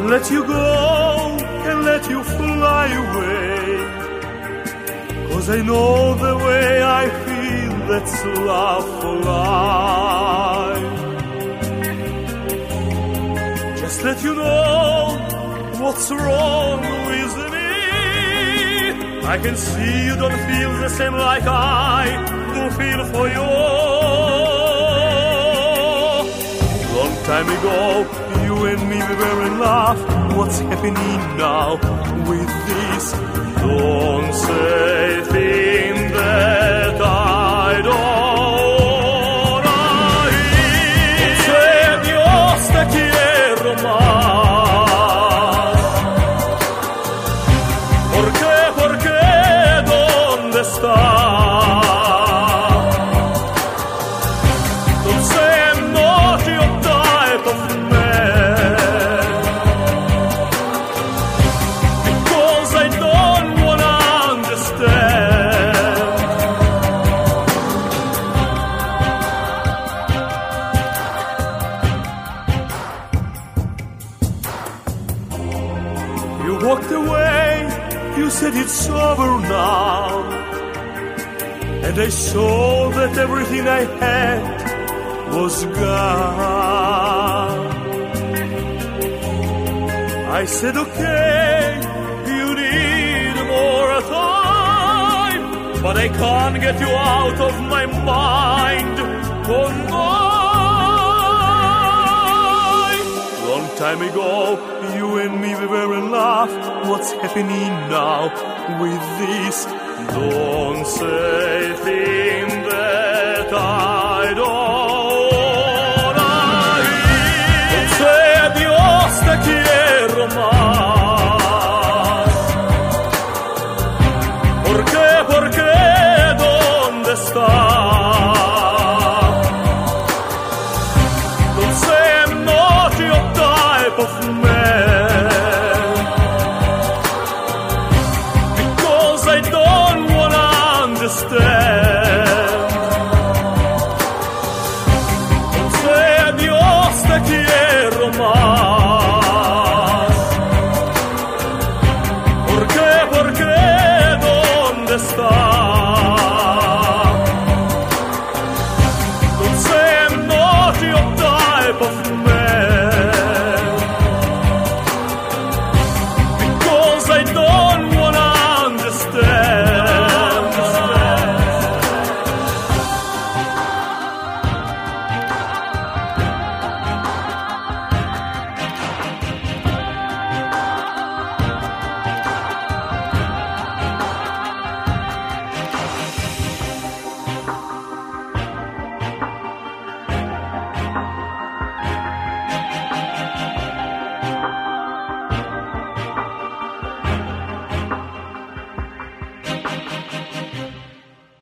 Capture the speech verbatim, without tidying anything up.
let you go and let you fly away, 'cause I know the way I feel, that's love for life. Just let you know what's wrong with me. I can see you don't feel the same like I do feel for you. Long time ago, you and me we were in love. What's happening now with this? Don't say things that I don't hear. Se Dios te quiero más. ¿Por qué? ¿Por qué? ¿Dónde estás? Don't say I'm not your type of man, because I don't wanna understand. You walked away, you said it's over now, and I saw that everything I had was gone. I said, okay, you need more time, but I can't get you out of my mind. Oh no! Long time ago, you and me we were in love. What's happening now with this? Don't say things that